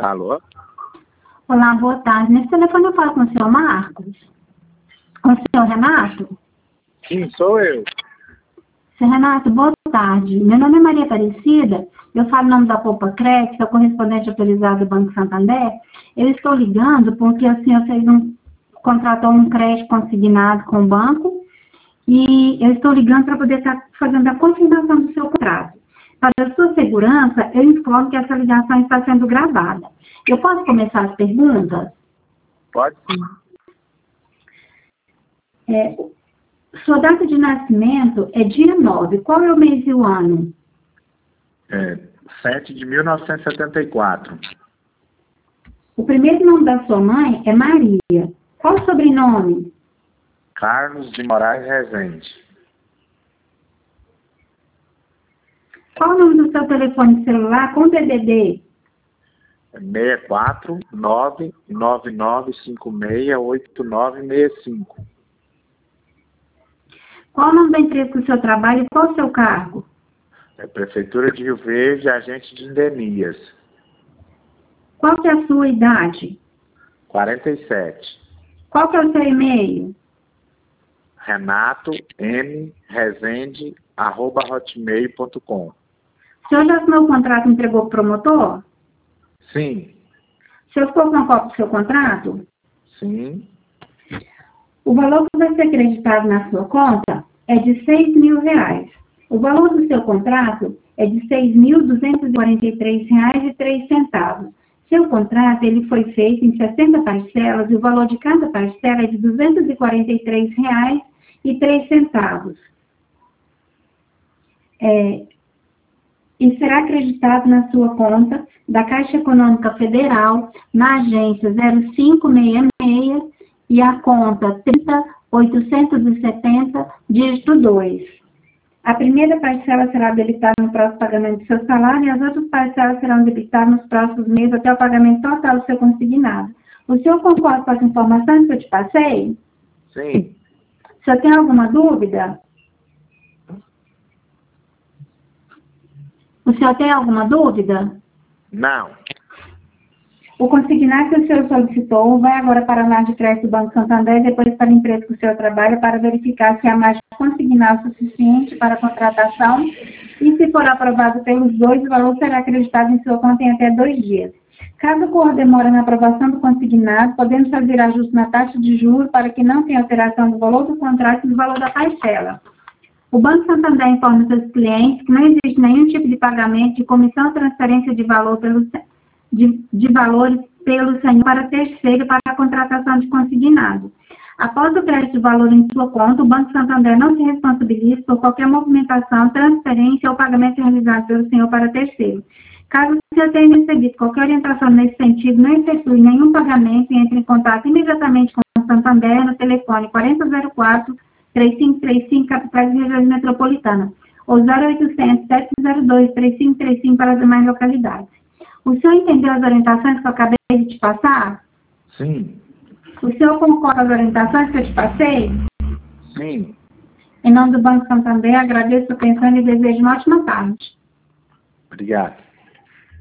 Alô? Olá, boa tarde. Nesse telefone eu falo com o senhor Marcos? Com o senhor Renato? Sim, sou eu. Senhor Renato, boa tarde. Meu nome é Maria Aparecida, eu falo em nome da Poupa Crédito, sou correspondente autorizado do Banco Santander. Eu estou ligando porque o senhor contratou um crédito consignado com o banco e eu estou ligando para poder estar fazendo a confirmação do seu contrato. Para a sua segurança, eu informo que essa ligação está sendo gravada. Eu posso começar as perguntas? Pode sim. Sua data de nascimento é dia 9. Qual é o mês e o ano? 7 de 1974. O primeiro nome da sua mãe é Maria. Qual o sobrenome? Carlos de Moraes Rezende. Qual o nome do seu telefone celular com DDD? 64 999568965. Qual o nome da empresa que o senhor trabalha e qual o seu cargo? Prefeitura de Rio Verde, agente de endemias. Qual que é a sua idade? 47. Qual que é o seu e-mail? Renato M. Rezende, @hotmail.com. O senhor já assinou o contrato e entregou para o promotor? Sim. O senhor ficou com a cópia do seu contrato? Sim. O valor que vai ser acreditado na sua conta é de R$6.000. O valor do seu contrato é de R$6.243,03. Seu contrato ele foi feito em 60 parcelas e o valor de cada parcela é de R$243,03. E será acreditado na sua conta da Caixa Econômica Federal, na agência 0566 e a conta 30870, dígito 2. A primeira parcela será debitada no próximo pagamento do seu salário e as outras parcelas serão debitadas nos próximos meses até o pagamento total do seu consignado. O senhor concorda com as informações que eu te passei? Sim. O senhor tem alguma dúvida? O senhor tem alguma dúvida? Não. O consignado que o senhor solicitou vai agora para a análise de crédito do Banco Santander e depois para a empresa que o senhor trabalha para verificar se há margem consignal suficiente para a contratação e, se for aprovado pelos dois, o valor será acreditado em sua conta em até 2 dias. Caso ocorra demora na aprovação do consignado, podemos fazer ajuste na taxa de juros para que não tenha alteração do valor do contrato e do valor da parcela. O Banco Santander informa seus clientes que não existe nenhum tipo de pagamento de comissão ou transferência de valor de valores pelo senhor para terceiro para a contratação de consignado. Após o crédito de valor em sua conta, o Banco Santander não se responsabiliza por qualquer movimentação, transferência ou pagamento realizado pelo senhor para terceiro. Caso o senhor tenha recebido qualquer orientação nesse sentido, não efetue nenhum pagamento e entre em contato imediatamente com o Santander no telefone 4004-3535, capitais e regiões metropolitanas, ou 0800-702-3535 para as demais localidades. O senhor entendeu as orientações que eu acabei de te passar? Sim. O senhor concorda com as orientações que eu te passei? Sim. Em nome do Banco Santander, agradeço a atenção e desejo uma ótima tarde. Obrigado.